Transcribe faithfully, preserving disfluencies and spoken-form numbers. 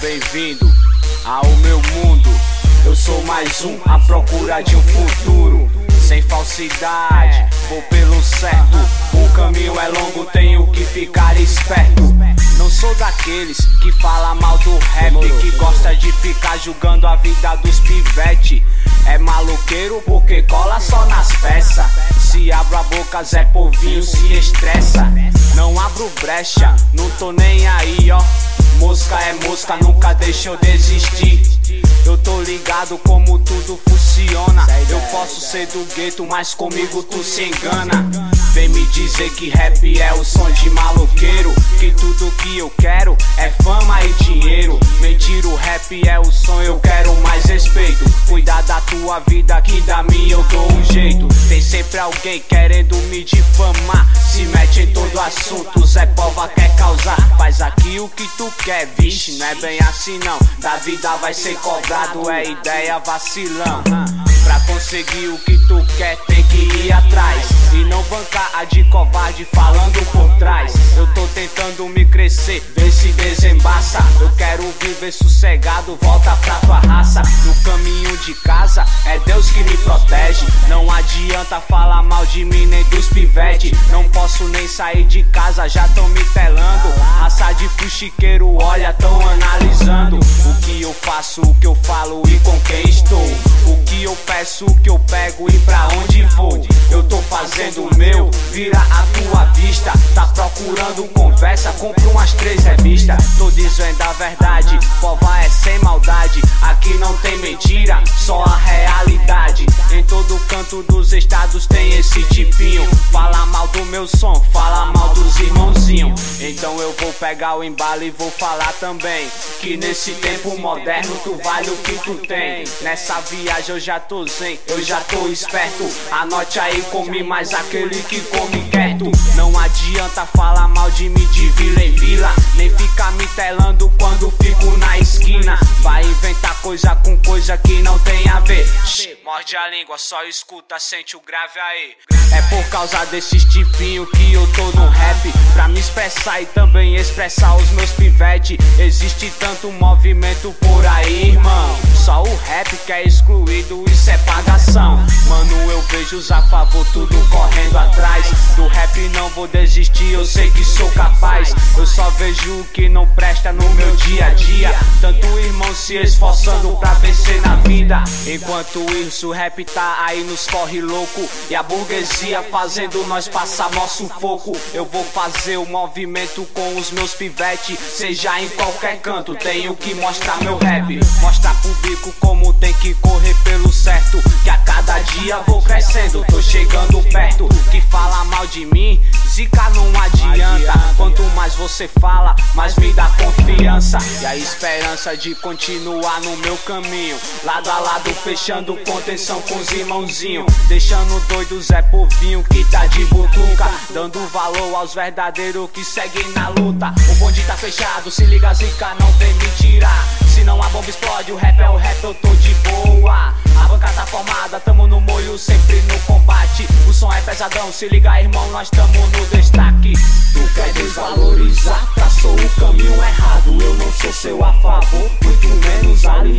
bem-vindo ao meu mundo. Eu sou mais um à procura de um futuro sem falsidade, vou pelo certo. O caminho é longo, tenho que ficar esperto. Não sou daqueles que fala mal do rap, que gosta de ficar julgando a vida dos pivete. É maloqueiro porque cola só nas peças. Se abro a boca, Zé Povinho se estressa. Não abro brecha, não tô nem aí, ó. Mosca é mosca, nunca deixa eu desistir. Eu tô ligado como tudo funciona. Eu posso ser do gueto, mas comigo tu se engana. Vem me dizer que rap é o som de maloqueiro, que tudo que eu quero é fama e dinheiro. Mentira, o rap é o som, eu quero mais respeito. Cuidar da tua vida, que da minha eu dou um jeito. Tem sempre alguém querendo me difamar, se mete em todo assunto, Zé Pova quer causar. Faz aqui o que tu quer, vixe, não é bem assim não. Da vida vai ser cobrado, é ideia vacilão. Pra conseguir o que tu quer tem que ir atrás, e não bancar a de covarde falando por trás. Eu tô tentando me crescer, vê se desembaça. Eu quero viver sossegado, volta pra tua raça. No caminho de casa é Deus que me protege. Não adianta falar mal de mim nem dos pivete. Não posso nem sair de casa, já tão me telando. Raça de fuxiqueiro, olha, tão analisando o que eu faço, o que eu falo e com quem estou. O que eu peço, o que eu pego e pra onde vou. Eu tô fazendo o meu, vira a tua vista. Tá procurando conversa, compra umas três revistas. Tô dizendo a verdade, Pova é sem maldade. Aqui não tem mentira, só a realidade. Em todo canto dos estados tem esse tipinho. Fala mal do meu som, fala mal dos irmãozinhos. Então eu vou pegar o embalo e vou falar também que nesse tempo moderno tu vale o que tu tem. Nessa viagem eu já tô zen, eu já tô esperto. Anote aí, come mais aquele que come quieto. Não adianta falar mal de mim de vila em vila, nem ficar me telando quando fico na esquina. Vai inventar coisa com coisa que não tem a ver. Shhh, morde a língua, só escuta, sente o grave aí. É por causa desses tipinhos que eu tô no rap, pra me expressar e também expressar os meus pivete. Existe tanto movimento por aí, irmão, só o rap que é excluído, isso é pagação. Mano, eu vejo os a favor, tudo correndo atrás. Do rap não vou desistir, eu sei que sou capaz. Eu só vejo o que não presta no meu dia a dia. Tanto irmão se esforçando pra vencer na vida. Enquanto isso o rap tá aí nos corre louco, e a burguesia fazendo nós passar nosso foco. Eu vou fazer o movimento com os meus pivete, seja em qualquer canto, tenho que mostrar meu rap. Mostrar pro bico como tem que correr pelo certo, que a cada dia vou crescendo, tô chegando perto. Que fala mal de mim, zica não adianta. Quanto mais você fala, mais me dá confiança e a esperança de continuar no meu caminho, lado a lado, fechando contenção com os irmãozinhos. Deixando doido Zé Povinho que tá de butuca, dando valor aos verdadeiros que seguem na luta. O bonde tá fechado, se liga zica, não tem mentira. Se não a bomba explode, o rap é o rap, eu tô de boa. A banca tá formada, tamo no molho, sempre no combate. O som é pesadão, se liga irmão, nós tamo no destaque. Tu quer desvalorizar, traçou o caminho errado. Eu não sou seu a favor, muito menos aliado.